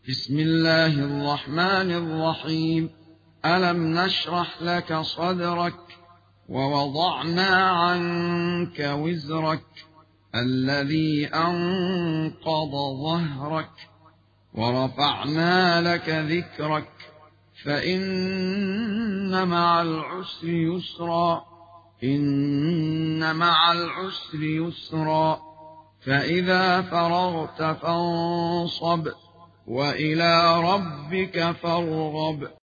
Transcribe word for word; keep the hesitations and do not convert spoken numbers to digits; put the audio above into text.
بسم الله الرحمن الرحيم. ألم نشرح لك صدرك ووضعنا عنك وزرك الذي أنقض ظهرك ورفعنا لك ذكرك فإن مع العسر يسرا إن مع العسر يسرا فإذا فرغت فانصب وإلى ربك فارغب.